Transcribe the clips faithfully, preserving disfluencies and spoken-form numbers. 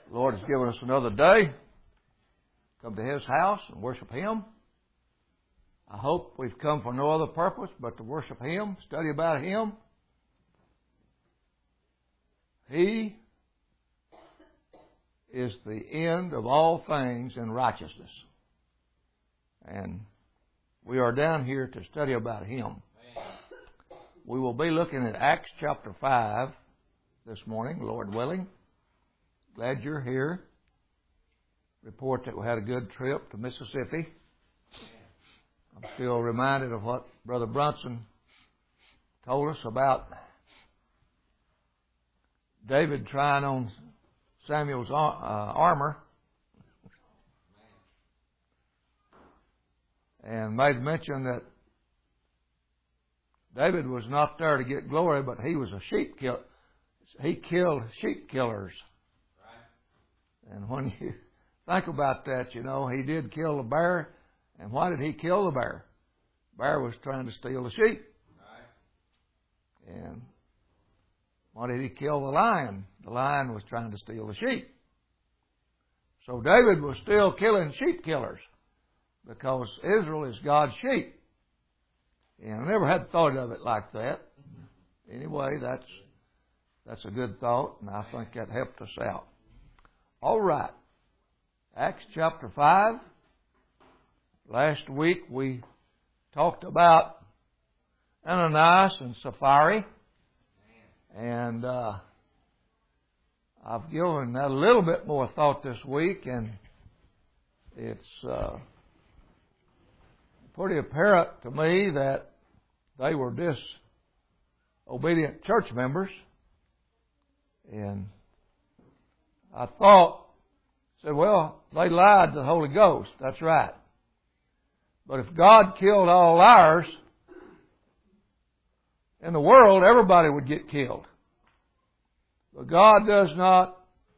The Lord has given us another day. Come to His house and worship Him. I hope we've come for no other purpose but to worship Him, study about Him. He is the end of all things in righteousness. And we are down here to study about Him. We will be looking at Acts chapter five this morning, Lord willing. Glad you're here. Report that we had a good trip to Mississippi. I'm still reminded of what Brother Brunson told us about David trying on Samuel's uh, armor and made mention that David was not there to get glory, but he was a sheep killer. He killed sheep killers. Right. And when you think about that, you know, he did kill the bear. And why did he kill the bear? The bear was trying to steal the sheep. Right. And why did he kill the lion? The lion was trying to steal the sheep. So David was still killing sheep killers because Israel is God's sheep. And I never had thought of it like that. Anyway, that's that's a good thought, and I think that helped us out. All right. Acts chapter five. Last week we talked about Ananias and Sapphira. And uh, I've given that a little bit more thought this week, and it's uh, pretty apparent to me that they were disobedient church members. And I thought, said, well, they lied to the Holy Ghost. That's right. But if God killed all liars in the world, everybody would get killed. But God does not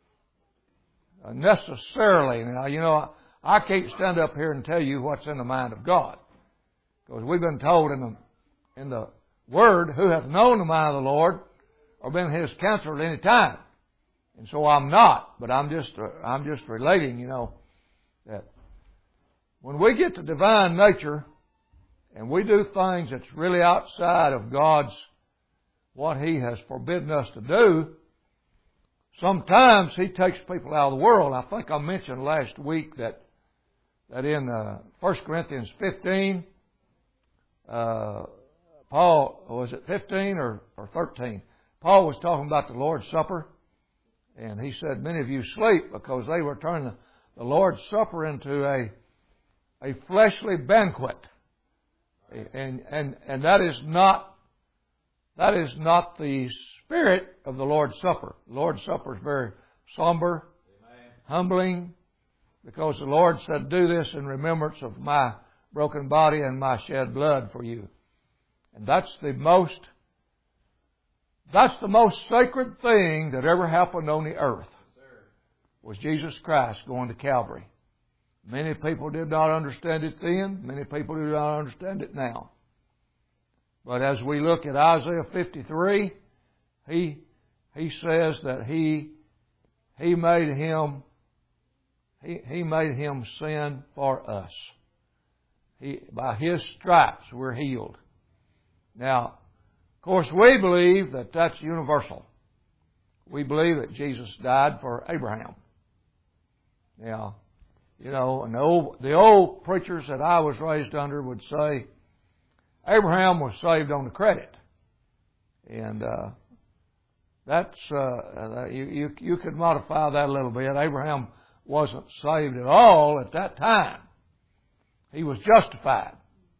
necessarily. Now, you know, I can't stand up here and tell you what's in the mind of God. Because we've been told in the, in the Word, who hath known the mind of the Lord or been His counselor at any time. And so I'm not, but I'm just, I'm just relating, you know, that when we get to divine nature and we do things that's really outside of God's, what He has forbidden us to do, sometimes He takes people out of the world. I think I mentioned last week that that in uh, First Corinthians fifteen, uh, Paul, was it fifteen or, or thirteen? Paul was talking about the Lord's Supper, and he said, many of you sleep because they were turning the, the Lord's Supper into a a fleshly banquet. And, and, and that is not, that is not the spirit of the Lord's Supper. The Lord's Supper is very somber, Amen. Humbling, because the Lord said, do this in remembrance of my broken body and my shed blood for you. And that's the most, that's the most sacred thing that ever happened on the earth, was Jesus Christ going to Calvary. Many people did not understand it then. Many people do not understand it now. But as we look at Isaiah fifty-three, he he says that he he made him he he made him sin for us. He by His stripes we're healed. Now, of course, we believe that that's universal. We believe that Jesus died for Abraham. Now, you know, and the old, the old preachers that I was raised under would say Abraham was saved on the credit. And uh, that's, uh, you, you, you could modify that a little bit. Abraham wasn't saved at all at that time. He was justified.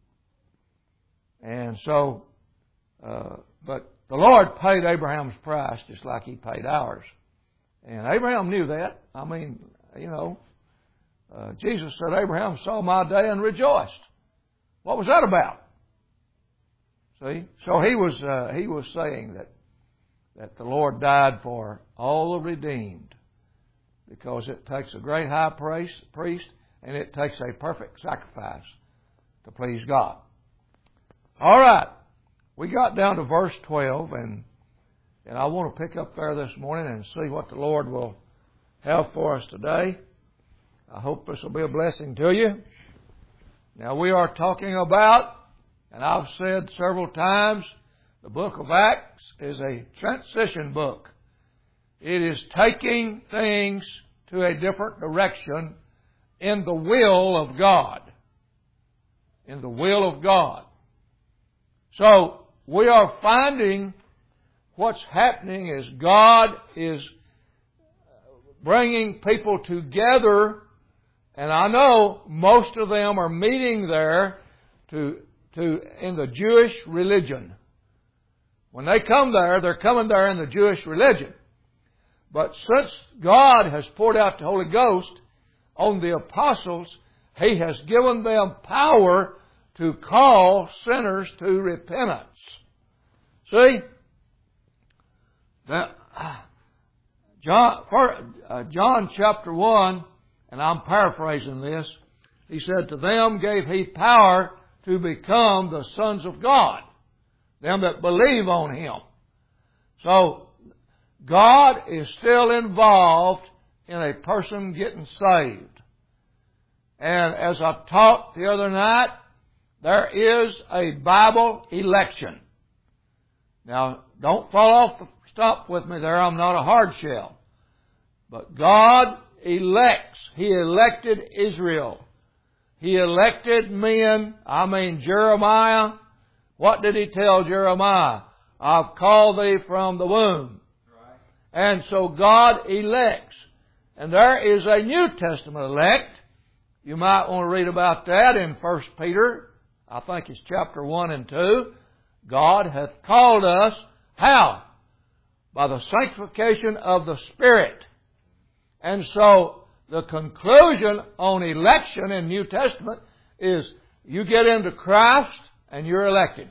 And so, uh, but the Lord paid Abraham's price just like He paid ours. And Abraham knew that. I mean, you know, Uh, Jesus said, Abraham saw my day and rejoiced. What was that about? See? So he was, uh, he was saying that, that the Lord died for all the redeemed, because it takes a great high priest, priest and it takes a perfect sacrifice to please God. All right. We got down to verse twelve, and, and I want to pick up there this morning and see what the Lord will have for us today. I hope this will be a blessing to you. Now we are talking about, and I've said several times, the book of Acts is a transition book. It is taking things to a different direction in the will of God. In the will of God. So, we are finding what's happening is God is bringing people together, and I know most of them are meeting there to, to, in the Jewish religion. When they come there, they're coming there in the Jewish religion. But since God has poured out the Holy Ghost on the apostles, He has given them power to call sinners to repentance. See? Now, John, for, uh, John chapter one, and I'm paraphrasing this, he said, "To them gave He power to become the sons of God, them that believe on Him." So, God is still involved in a person getting saved. And as I taught the other night, there is a Bible election. Now, don't fall off the stop with me there. I'm not a hard shell. But God elects. He elected Israel. He elected men. I mean, Jeremiah. What did He tell Jeremiah? "I've called thee from the womb." Right. And so God elects. And there is a New Testament elect. You might want to read about that in First Peter. I think it's chapter one and two. God hath called us, how? By the sanctification of the Spirit. And so, the conclusion on election in New Testament is you get into Christ and you're elected.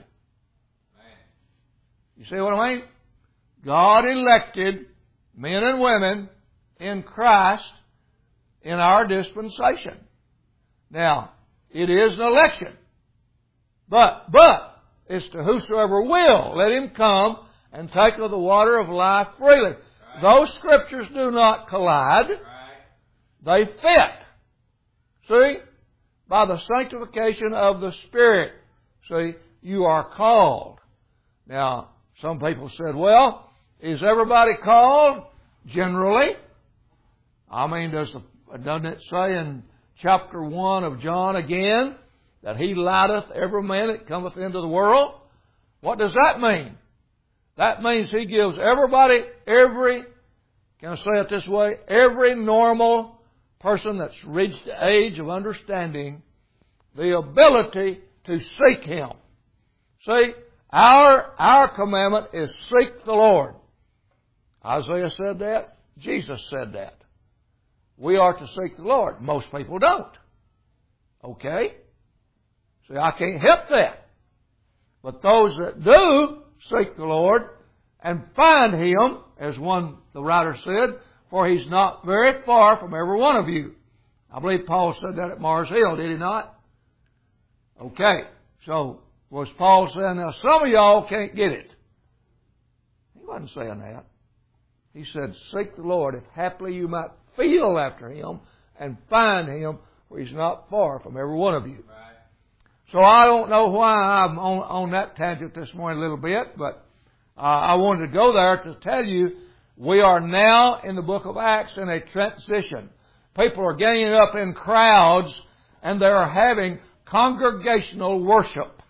You see what I mean? God elected men and women in Christ in our dispensation. Now, it is an election. But, but, it's to whosoever will, let him come and take of the water of life freely. Right. Those scriptures do not collide. Right. They fit. See? By the sanctification of the Spirit. See? You are called. Now, some people said, well, is everybody called? Generally. I mean, does the, doesn't it say in chapter one of John again, that He lighteth every man that cometh into the world? What does that mean? That means He gives everybody, every, can I say it this way, every normal person that's reached the age of understanding, the ability to seek Him. See, our, our commandment is seek the Lord. Isaiah said that. Jesus said that. We are to seek the Lord. Most people don't. Okay? See, I can't help that. But those that do seek the Lord and find Him, as one, the writer said, for He's not very far from every one of you. I believe Paul said that at Mars Hill, did he not? Okay. So, was Paul saying, now some of y'all can't get it? He wasn't saying that. He said, seek the Lord, if haply you might feel after Him and find Him, for He's not far from every one of you. Right. So I don't know why I'm on, on that tangent this morning a little bit, but uh, I wanted to go there to tell you we are now in the book of Acts in a transition. People are ganging up in crowds and they are having congregational worship.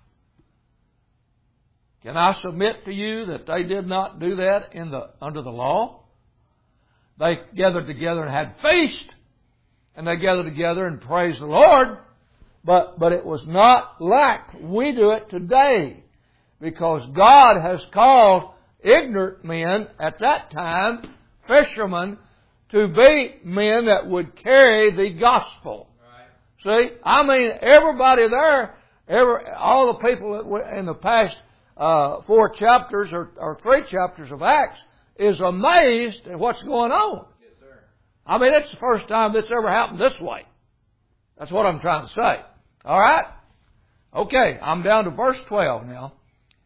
Can I submit to you that they did not do that in the under the law? They gathered together and had feast, and they gathered together and praised the Lord, but but it was not like we do it today, because God has called ignorant men at that time, fishermen, to be men that would carry the gospel. Right. See, I mean, everybody there, every, all the people that were in the past Uh, four chapters or, or three chapters of Acts is amazed at what's going on. Yes, sir. I mean, it's the first time that's ever happened this way. That's what I'm trying to say. All right? Okay, I'm down to verse twelve now.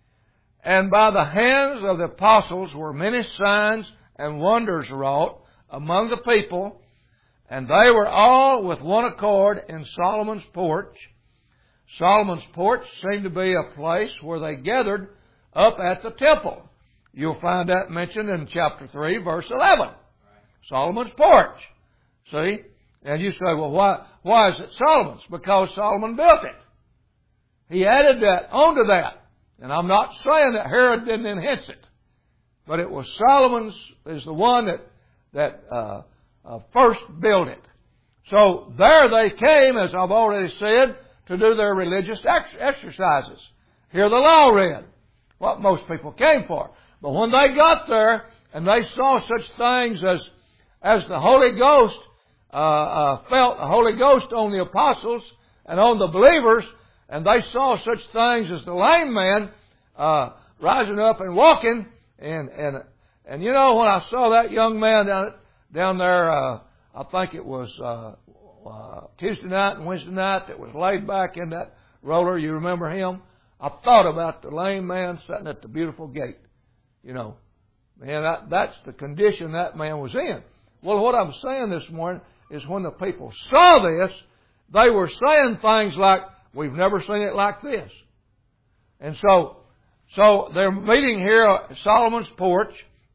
And by the hands of the apostles were many signs and wonders wrought among the people, and they were all with one accord in Solomon's porch. Solomon's porch seemed to be a place where they gathered up at the temple. You'll find that mentioned in chapter three, verse eleven. Solomon's porch. See? And you say, well, why, why is it Solomon's? Because Solomon built it. He added that onto that. And I'm not saying that Herod didn't enhance it. But it was Solomon's is the one that, that uh, uh, first built it. So there they came, as I've already said, to do their religious ex- exercises. Hear the law read. What most people came for. But when they got there and they saw such things as, as the Holy Ghost uh, uh, felt the Holy Ghost on the apostles and on the believers, and they saw such things as the lame man uh, rising up and walking, and and and you know, when I saw that young man down down there, uh, I think it was uh, uh, Tuesday night and Wednesday night that was laid back in that roller. You remember him? I thought about the lame man sitting at the beautiful gate. You know, man, that, that's the condition that man was in. Well, what I'm saying this morning is when the people saw this, they were saying things like, we've never seen it like this. And so, so they're meeting here at Solomon's porch,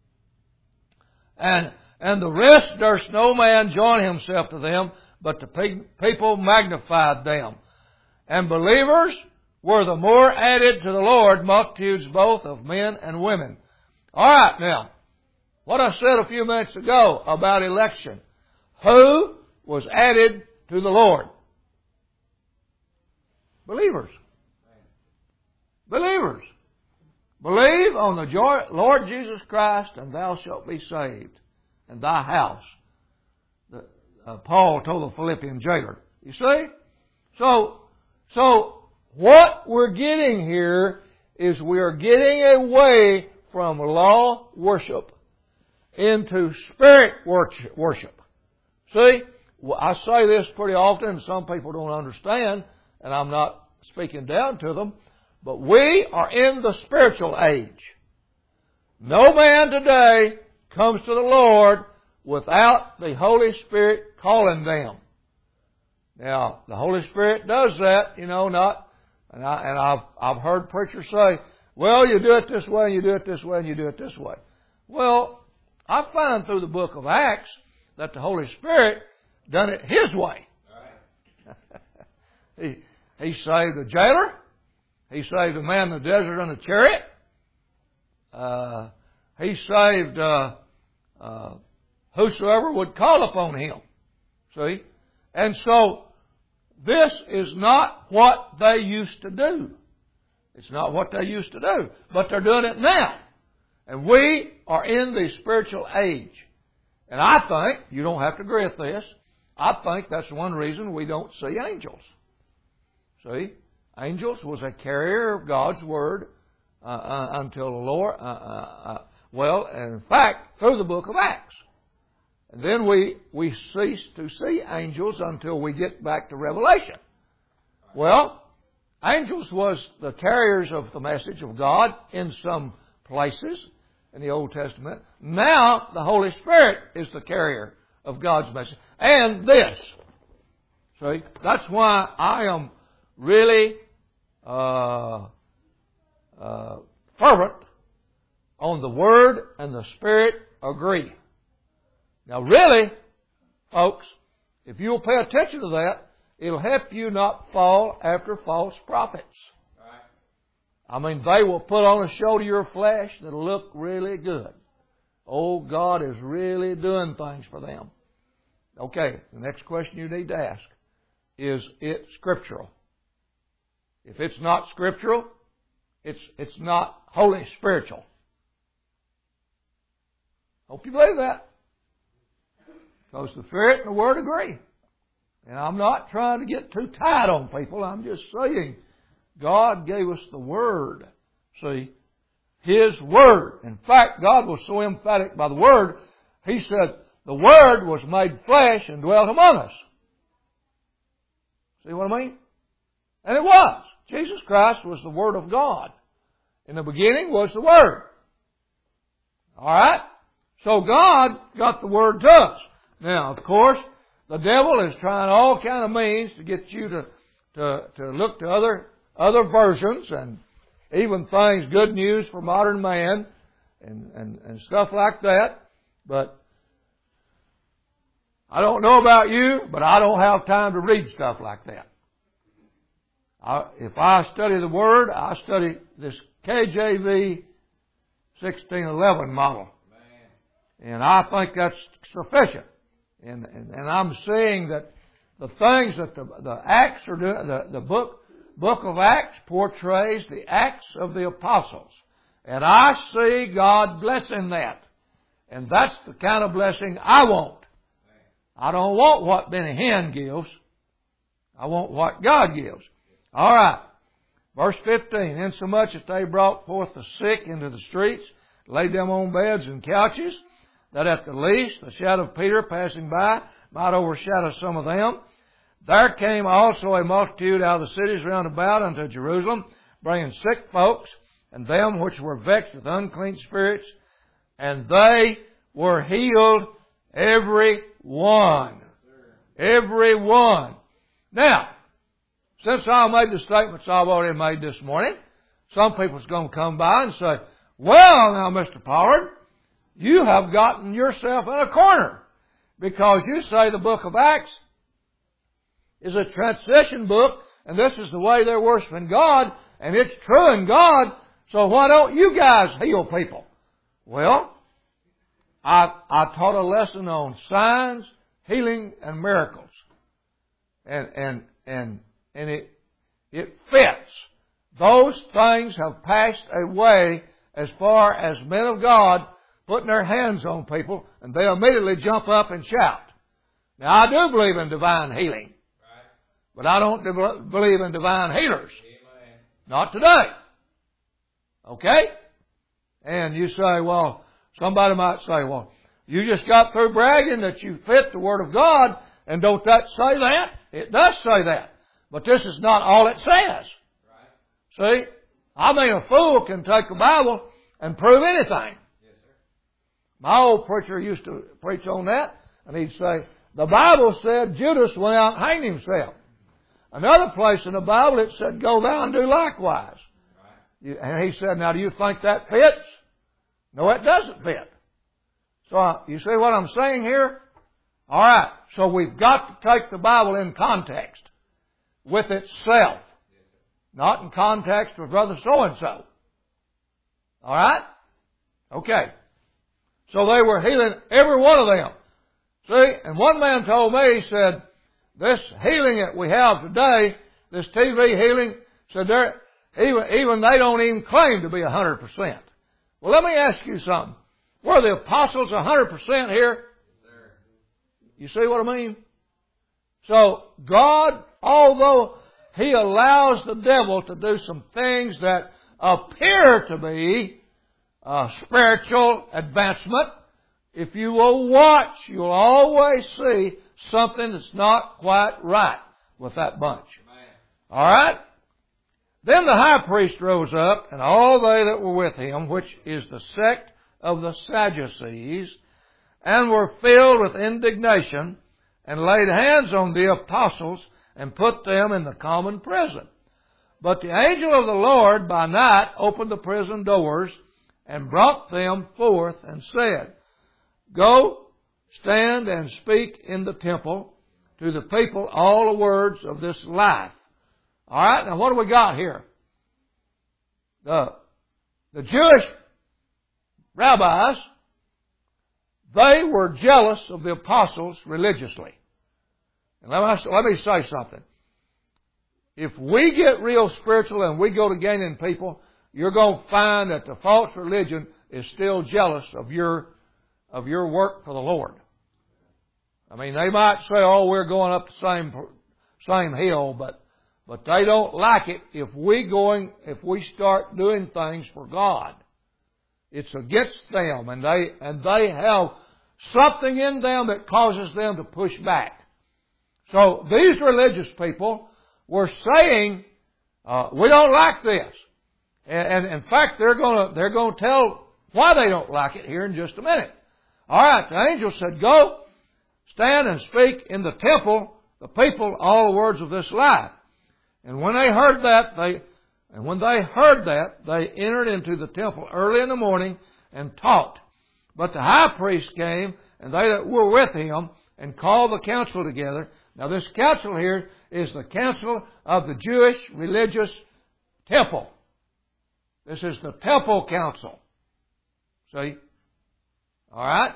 and, and the rest durst no man join himself to them, but the pe- people magnified them. And believers were the more added to the Lord, multitudes both of men and women. All right, now, what I said a few minutes ago about election. Who was added to the Lord? Believers. Believers. Believe on the joy, Lord Jesus Christ, and thou shalt be saved, and thy house. The, uh, Paul told the Philippian jailer. You see? So, so what we're getting here is we're getting away from law worship into spirit worship. See? Well, I say this pretty often, and some people don't understand, and I'm not speaking down to them, but we are in the spiritual age. No man today comes to the Lord without the Holy Spirit calling them. Now, the Holy Spirit does that, you know, not, and, I, and I've, I've heard preachers say, well, you do it this way, and you do it this way, and you do it this way. Well, I find through the book of Acts that the Holy Spirit done it His way. he, he saved the jailer. He saved a man in the desert in a chariot. Uh, he saved uh, uh, whosoever would call upon Him. See? And so, this is not what they used to do. It's not what they used to do. But they're doing it now. And we are in the spiritual age. And I think, you don't have to agree with this, I think that's one reason we don't see angels. See? Angels was a carrier of God's Word uh, uh, until the Lord, uh, uh, uh, well, and in fact, through the book of Acts. And then we, we cease to see angels until we get back to Revelation. Well, angels was the carriers of the message of God in some places in the Old Testament. Now, the Holy Spirit is the carrier of God's message. And this. See, that's why I am really uh, uh, fervent on the Word and the Spirit agree. Now, really, folks, if you'll pay attention to that, it'll help you not fall after false prophets. I mean, they will put on a show to your flesh that'll look really good. Oh, God is really doing things for them. Okay, the next question you need to ask, is it scriptural? If it's not scriptural, it's it's not Holy Spiritual. Hope you believe that. Because the Spirit and the Word agree. And I'm not trying to get too tight on people. I'm just saying God gave us the Word. See? His Word. In fact, God was so emphatic by the Word, He said, the Word was made flesh and dwelt among us. See what I mean? And it was. Jesus Christ was the Word of God. In the beginning was the Word. Alright? So God got the Word to us. Now, of course, the devil is trying all kind of means to get you to, to, to look to other, other versions and even things, good news for modern man and, and, and stuff like that. But I don't know about you, but I don't have time to read stuff like that. I, if I study the Word, I study this K J V sixteen eleven model. And I think that's sufficient. And, and, and I'm seeing that the things that the, the Acts are doing, the, the book, book of Acts portrays the Acts of the Apostles. And I see God blessing that. And that's the kind of blessing I want. I don't want what Benny Hinn gives. I want what God gives. All right. Verse fifteen. Insomuch that they brought forth the sick into the streets, laid them on beds and couches, that at the least the shadow of Peter passing by might overshadow some of them. There came also a multitude out of the cities round about unto Jerusalem, bringing sick folks, and them which were vexed with unclean spirits, and they were healed, every one. Every one. Now, since I made the statements I've already made this morning, some people's going to come by and say, well, now, Mister Pollard, you have gotten yourself in a corner because you say the book of Acts is a transition book and this is the way they're worshiping God and it's true in God, so why don't you guys heal people? Well, I, I taught a lesson on signs, healing, and miracles. And, and, and, and it, it fits. Those things have passed away as far as men of God putting their hands on people and they immediately jump up and shout. Now, I do believe in divine healing. But I don't de- believe in divine healers. Amen. Not today. Okay? And you say, well, somebody might say, well, you just got through bragging that you fit the Word of God, and don't that say that? It does say that. But this is not all it says. Right. See? I mean, a fool can take a Bible and prove anything. Yes, sir. My old preacher used to preach on that, and he'd say, the Bible said Judas went out and hanged himself. Another place in the Bible it said, go thou and do likewise. Right. And he said, now do you think that fits? No, it doesn't fit. So uh, you see what I'm saying here? All right. So we've got to take the Bible in context with itself. Not in context with Brother so-and-so. All right? Okay. So they were healing every one of them. See? And one man told me, he said, this healing that we have today, this T V healing, said they're, even, even they don't even claim to be one hundred percent. Well, let me ask you something. Were the apostles one hundred percent here? You see what I mean? So, God, although He allows the devil to do some things that appear to be uh, spiritual advancement, if you will watch, you'll always see something that's not quite right with that bunch. All right? Then the high priest rose up, and all they that were with him, which is the sect of the Sadducees, and were filled with indignation, and laid hands on the apostles, and put them in the common prison. But the angel of the Lord by night opened the prison doors, and brought them forth, and said, go, stand and speak in the temple to the people all the words of this life. All right, now what do we got here? The, the Jewish rabbis, they were jealous of the apostles religiously. And let me, let me say something. If we get real spiritual and we go to gaining people, you're going to find that the false religion is still jealous of your of your work for the Lord. I mean, they might say, oh, we're going up the same same hill, but but they don't like it if we going if we start doing things for God. It's against them, and they and they have something in them that causes them to push back. So these religious people were saying, uh, we don't like this. And, and in fact, they're going to they're going to tell why they don't like it here in just a minute. All right, the angel said, go, stand and speak in the temple, the people, all the words of this life. And when they heard that, they, and when they heard that, they entered into the temple early in the morning and taught. But the high priest came, and they that were with him, and called the council together. Now this council here is the council of the Jewish religious temple. This is the temple council. See? All right?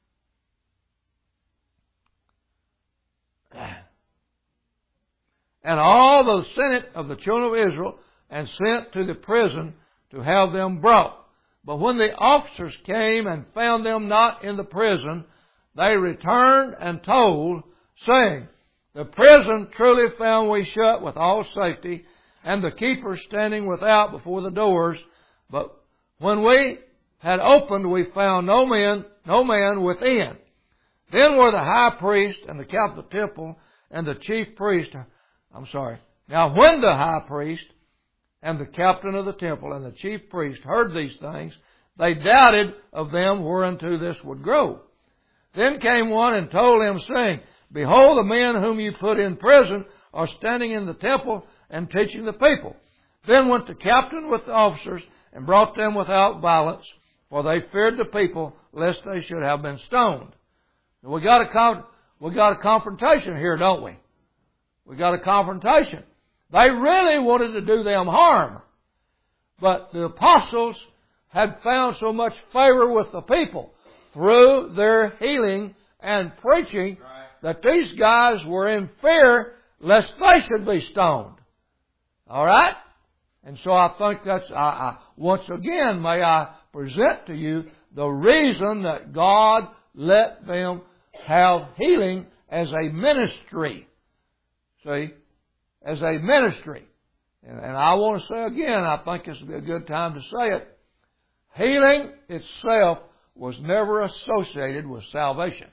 And all the senate of the children of Israel, and sent to the prison to have them brought. But when the officers came and found them not in the prison, they returned and told, saying, the prison truly found we shut with all safety, and the keepers standing without before the doors. But when we had opened, we found no man, no man within. Then were the high priest and the captain of the temple and the chief priest. I'm sorry. Now when the high priest and the captain of the temple and the chief priest heard these things, they doubted of them whereunto this would grow. Then came one and told him, saying, behold, the men whom you put in prison are standing in the temple and teaching the people. Then went the captain with the officers and brought them without violence, for they feared the people, lest they should have been stoned. And we got a con- we got a confrontation here, don't we? We got a confrontation. They really wanted to do them harm, but the apostles had found so much favor with the people through their healing and preaching that these guys were in fear lest they should be stoned. All right? And so I think that's, I, I, once again, may I present to you the reason that God let them have healing as a ministry. See? As a ministry. And, and I want to say again, I think this would be a good time to say it. Healing itself was never associated with salvation.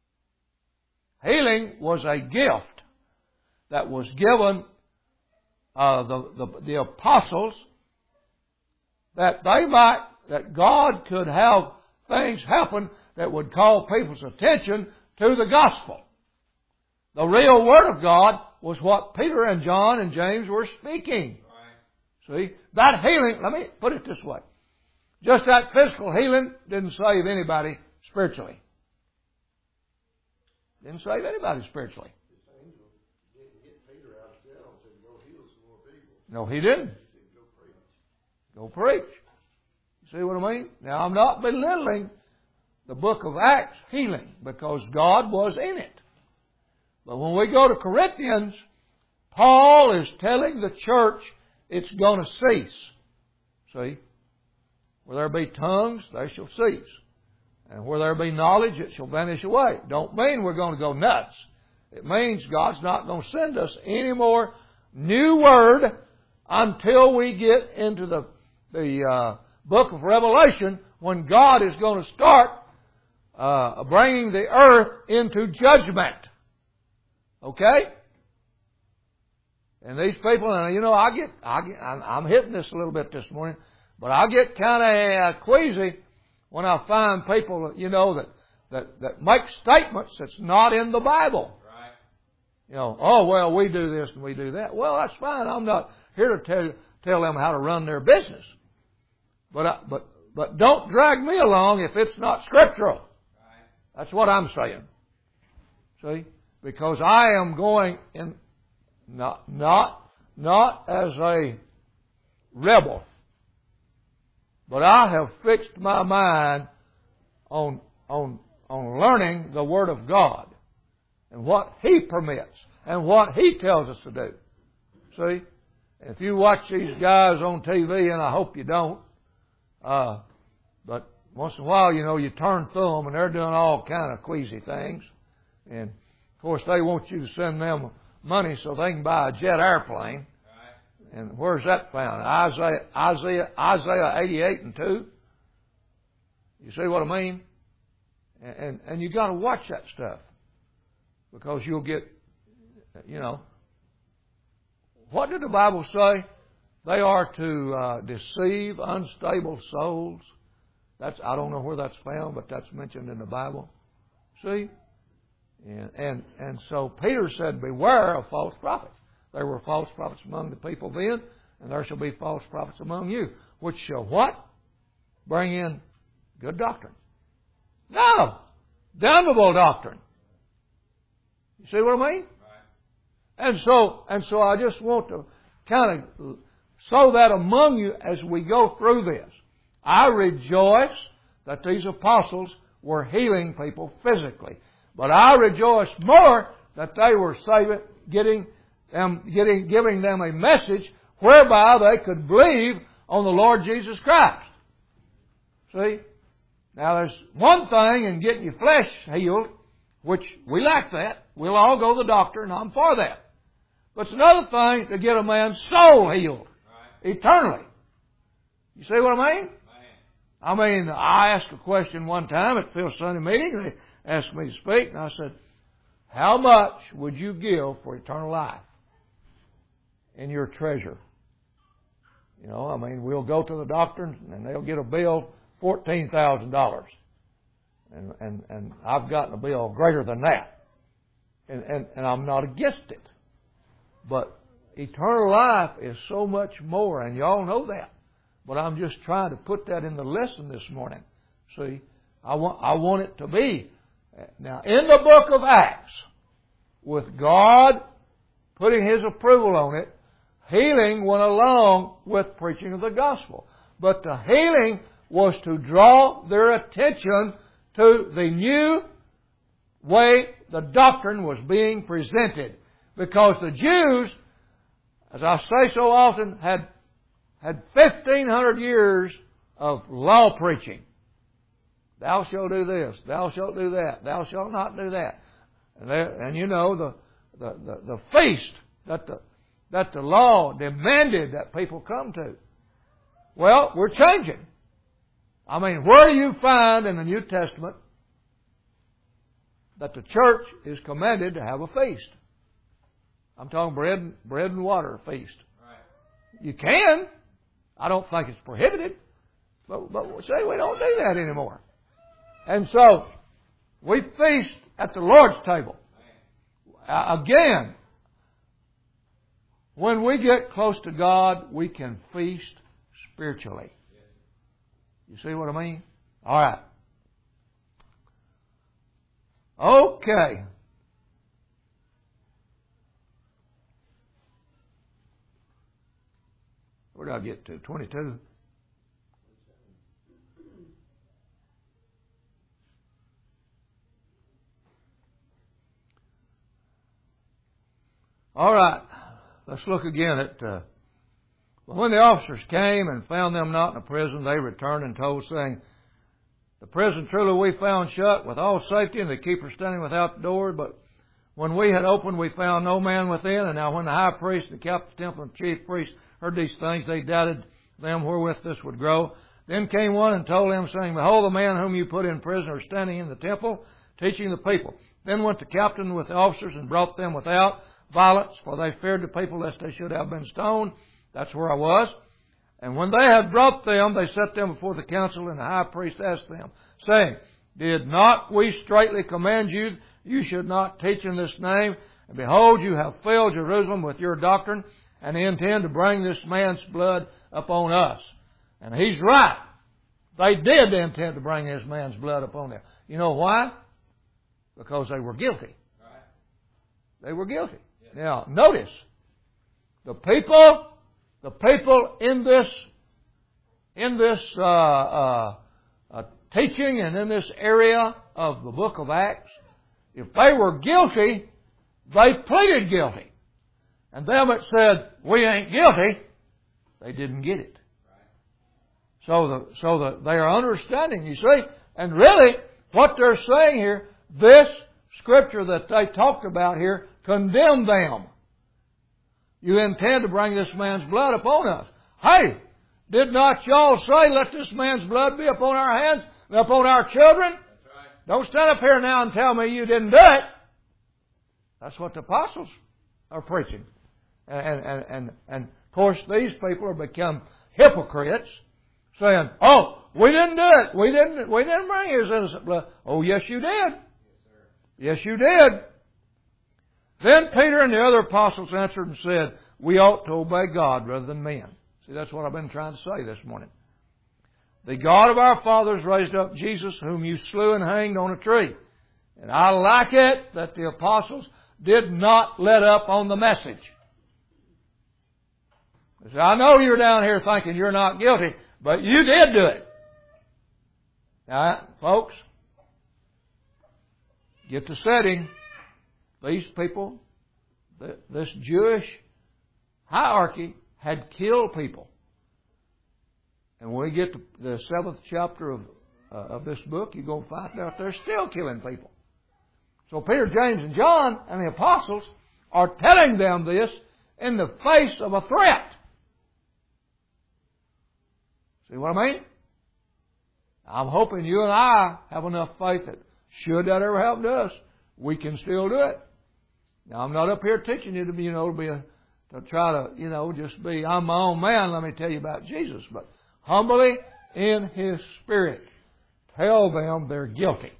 Healing was a gift that was given uh, the, the the apostles that they might that God could have things happen that would call people's attention to the gospel. The real Word of God was what Peter and John and James were speaking. Right. See, that healing. Let me put it this way: just that physical healing didn't save anybody spiritually. Didn't save anybody spiritually. No, he didn't. Go preach. You see what I mean? Now, I'm not belittling the book of Acts healing because God was in it. But when we go to Corinthians, Paul is telling the church it's going to cease. See? Where there be tongues, they shall cease. And where there be knowledge, it shall vanish away. Don't mean we're going to go nuts. It means God's not going to send us any more new word until we get into the, the uh, book of Revelation, when God is going to start uh, bringing the earth into judgment. Okay? And these people, and you know, I get, I get, I'm hitting this a little bit this morning, but I get kind of uh, queasy when I find people, you know, that, that, that make statements that's not in the Bible. Right. You know, oh, well, we do this and we do that. Well, that's fine. I'm not here to tell, tell them how to run their business. But, I, but, but don't drag me along if it's not scriptural. Right. That's what I'm saying. See? Because I am going in, not, not, not as a rebel, but I have fixed my mind on, on, on learning the Word of God and what He permits and what He tells us to do. See? If you watch these guys on T V, and I hope you don't, uh, but once in a while, you know, you turn through them and they're doing all kind of queasy things. And, of course, they want you to send them money so they can buy a jet airplane. And where's that found? Isaiah, Isaiah, Isaiah eighty-eight and two. You see what I mean? And, and, and you got to watch that stuff, because you'll get, you know, what did the Bible say? They are to uh, deceive unstable souls. That's I don't know where that's found, but that's mentioned in the Bible. See? And and, and so Peter said, beware of false prophets. There were false prophets among the people then, and there shall be false prophets among you, which shall what? Bring in good doctrine. No! Damnable doctrine. You see what I mean? Right. And so, and so I just want to kind of sow that among you as we go through this. I rejoice that these apostles were healing people physically. But I rejoice more that they were saving, getting them, getting, giving them a message whereby they could believe on the Lord Jesus Christ. See? Now there's one thing in getting your flesh healed, which we like that. We'll all go to the doctor, and I'm for that. But it's another thing to get a man's soul healed. Right. Eternally. You see what I mean? Right. I mean, I asked a question one time at Phil Sunday meeting, and they asked me to speak, and I said, how much would you give for eternal life in your treasure? You know, I mean, we'll go to the doctor, and they'll get a bill, fourteen thousand dollars. And, and, and I've gotten a bill greater than that. And, and, and I'm not against it. But eternal life is so much more, and y'all know that. But I'm just trying to put that in the lesson this morning. See, I want, I want it to be. Now, in the book of Acts, with God putting His approval on it, healing went along with preaching of the gospel. But the healing was to draw their attention to the new way the doctrine was being presented. Because the Jews, as I say so often, had had fifteen hundred years of law preaching. Thou shalt do this, thou shalt do that, thou shalt not do that. And, there, and you know, the, the, the, the feast that the, that the law demanded that people come to. Well, we're changing. I mean, where do you find in the New Testament that the church is commanded to have a feast? I'm talking bread, bread and water feast. Right. You can. I don't think it's prohibited. But, but say we don't do that anymore. And so, we feast at the Lord's table. Uh, again, when we get close to God, we can feast spiritually. You see what I mean? All right. Okay. Where did I get to? twenty-two? All right. Let's look again at... Uh, when the officers came and found them not in the prison, they returned and told, saying, the prison truly we found shut with all safety, and the keeper standing without the door. But when we had opened, we found no man within. And now when the high priest, the captain of the temple, and the chief priest heard these things, they doubted them wherewith this would grow. Then came one and told them, saying, behold, the man whom you put in prison are standing in the temple, teaching the people. Then went the captain with the officers and brought them without violence, for they feared the people lest they should have been stoned. That's where I was. And when they had brought them, they set them before the council, and the high priest asked them, saying, did not we straitly command you, you should not teach in this name? And behold, you have filled Jerusalem with your doctrine, and intend to bring this man's blood upon us. And he's right. They did intend to bring this man's blood upon them. You know why? Because they were guilty. They were guilty. Yes. Now, notice, the people... The people in this, in this uh, uh, uh, teaching and in this area of the book of Acts, if they were guilty, they pleaded guilty. And them that said, we ain't guilty, they didn't get it. So the, so the, they are understanding, you see. And really, what they're saying here, this scripture that they talked about here, condemned them. You intend to bring this man's blood upon us. Hey, did not y'all say, let this man's blood be upon our hands and upon our children? That's right. Don't stand up here now and tell me you didn't do it. That's what the apostles are preaching. And, and, and, and of course, these people have become hypocrites, saying, oh, we didn't do it. We didn't, we didn't bring his innocent blood. Oh, yes, you did. Yes, you did. Then Peter and the other apostles answered and said, we ought to obey God rather than men. See, that's what I've been trying to say this morning. The God of our fathers raised up Jesus, whom you slew and hanged on a tree. And I like it that the apostles did not let up on the message. I know you're down here thinking you're not guilty, but you did do it. Now, folks, get the setting. These people, this Jewish hierarchy had killed people. And when we get to the seventh chapter of, uh, of this book, you're going to find out they're still killing people. So Peter, James, and John and the apostles are telling them this in the face of a threat. See what I mean? I'm hoping you and I have enough faith that should that ever happen to us, we can still do it. Now, I'm not up here teaching you to be, you know, to be a, to try to, you know, just be, I'm my own man, let me tell you about Jesus. But humbly in His Spirit, tell them they're guilty.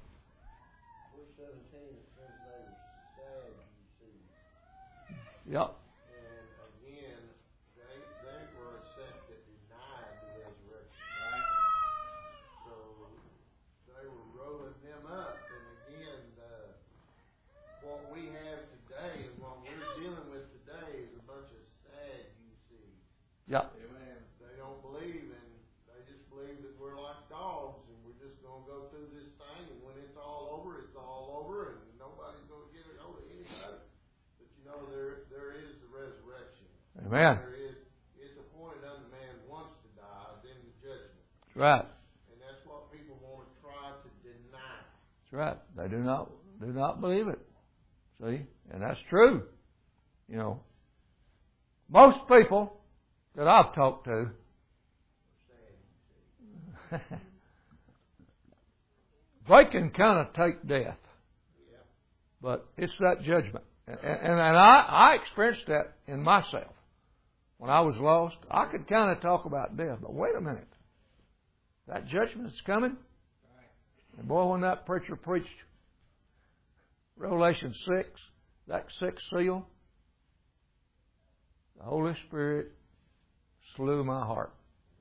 Yep. And again, they, they were a sect that denied the resurrection, right? So they were rolling them up. And again, the, what we have today and what we're dealing with today is a bunch of sad U Cs. Yep. Amen. They don't believe, and they just believe that we're like dogs, and we're just going to go through this thing, and when it's all over, it's all over, and nobody's going to get it over anybody. But you know, there there is the resurrection. Amen. There is, it's appointed unto man once to die, then the judgment. That's right. And that's what people want to try to deny. That's right. They do not do not believe it. See? And that's true. You know, most people that I've talked to they can kind of take death. But it's that judgment. And, and, and I, I experienced that in myself. When I was lost, I could kind of talk about death. But wait a minute. That judgment is coming. And boy, when that preacher preached Revelation six, that sixth seal, the Holy Spirit slew my heart.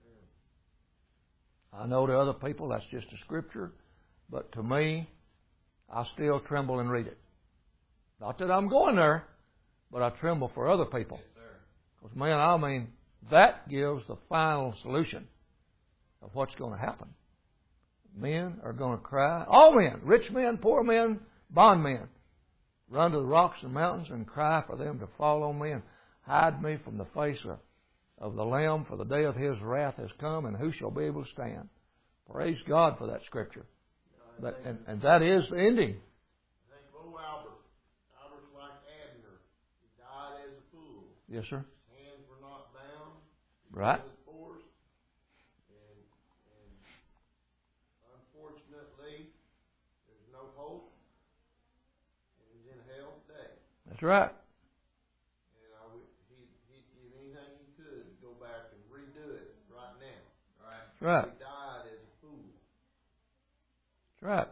I know to other people that's just a scripture, but to me, I still tremble and read it. Not that I'm going there, but I tremble for other people. Because, man, I mean, that gives the final solution of what's going to happen. Men are going to cry. All men, rich men, poor men, bondmen, run to the rocks and mountains and cry for them to fall on me and hide me from the face of, of the Lamb, for the day of His wrath has come, and who shall be able to stand? Praise God for that scripture. But, and, and that is the ending. I think Bo Albert, Albert's like Abner. He died as a fool. Yes, sir. His hands were not bound. Right. Forced. And, and unfortunately, there's no hope. And he's in hell today. That's right. And I would, he, he'd give anything he could to go back and redo it right now. Right. That's right. He died as a fool. That's right.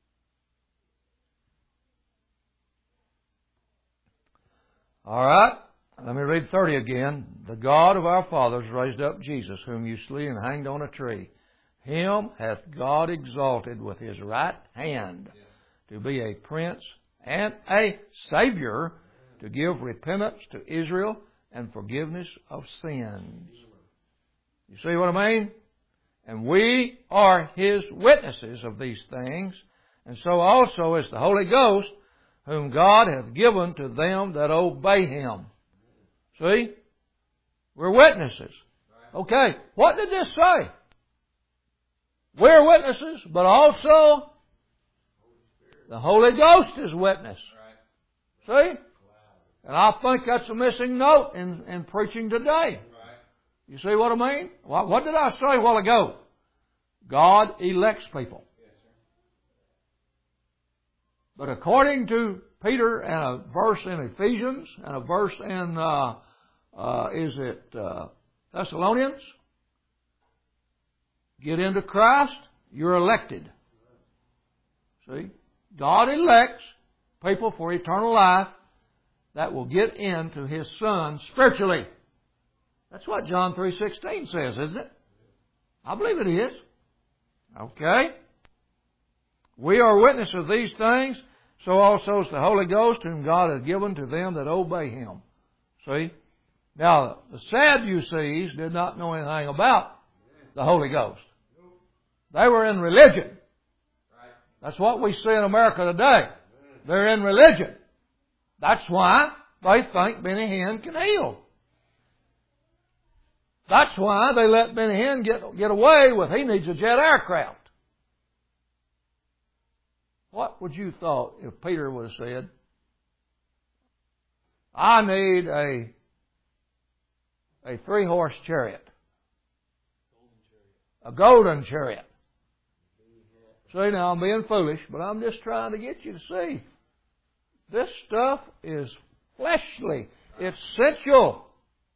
All right. Let me read thirty again. The God of our fathers raised up Jesus, whom you slew and hanged on a tree. Him hath God exalted with His right hand to be a prince and a Savior, to give repentance to Israel and forgiveness of sins. You see what I mean? And we are His witnesses of these things, and so also is the Holy Ghost, whom God hath given to them that obey Him. See? We're witnesses. Okay, what did this say? We're witnesses, but also the Holy Ghost is witness. See? And I think that's a missing note in, in preaching today. You see what I mean? What, what did I say a while ago? God elects people. But according to Peter and a verse in Ephesians and a verse in, uh, uh, is it uh, Thessalonians? get into Christ, you're elected. See? God elects people for eternal life that will get into His Son spiritually. That's what John three sixteen says, isn't it? I believe it is. Okay? We are witnesses of these things, so also is the Holy Ghost, whom God has given to them that obey Him. See? Now, the Sadducees did not know anything about the Holy Ghost. They were in religion. That's what we see in America today. They're in religion. That's why they think Benny Hinn can heal. That's why they let Benny Hinn get, get away with he needs a jet aircraft. What would you thought if Peter would have said, I need a, a three-horse chariot. A golden chariot. See, now I'm being foolish, but I'm just trying to get you to see. This stuff is fleshly. It's sensual.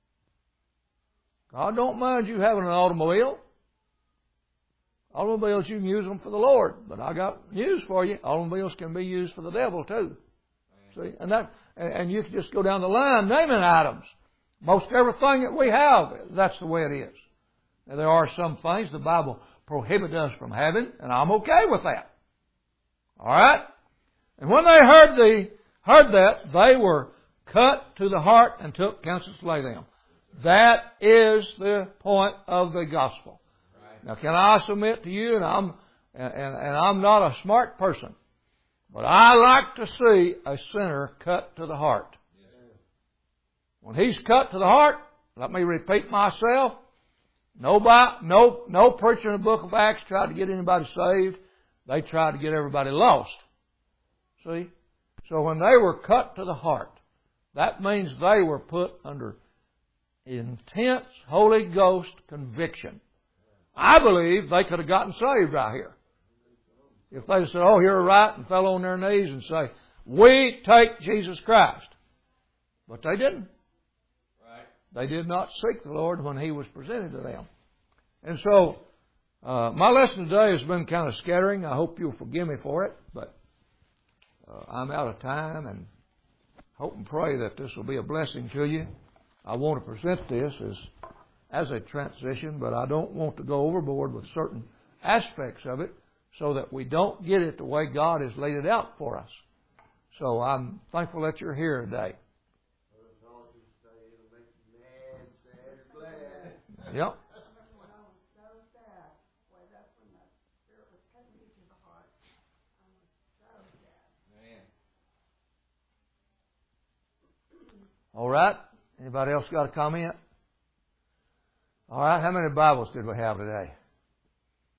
God don't mind you having an automobile. Automobiles, you can use them for the Lord. But I got news for you. Automobiles can be used for the devil too. See? And that, and you can just go down the line naming items. Most everything that we have, that's the way it is. Now, there are some things the Bible prohibits us from having, and I'm okay with that. All right? And when they heard the heard that, they were cut to the heart and took counsel to slay them. That is the point of the gospel. Right. Now, can I submit to you, and I'm and, and, and I'm not a smart person, but I like to see a sinner cut to the heart. Yeah. When he's cut to the heart, let me repeat myself. Nobody, no, no preacher in the book of Acts tried to get anybody saved. They tried to get everybody lost. See? So when they were cut to the heart, that means they were put under intense Holy Ghost conviction. I believe they could have gotten saved right here. If they said, oh, you're right, and fell on their knees and say, we take Jesus Christ. But they didn't. They did not seek the Lord when He was presented to them. And so, uh, my lesson today has been kind of scattering. I hope you'll forgive me for it. But uh, I'm out of time, and hope and pray that this will be a blessing to you. I want to present this as, as a transition, but I don't want to go overboard with certain aspects of it so that we don't get it the way God has laid it out for us. So I'm thankful that you're here today. Yep. All right. Anybody else got a comment? All right. How many Bibles did we have today?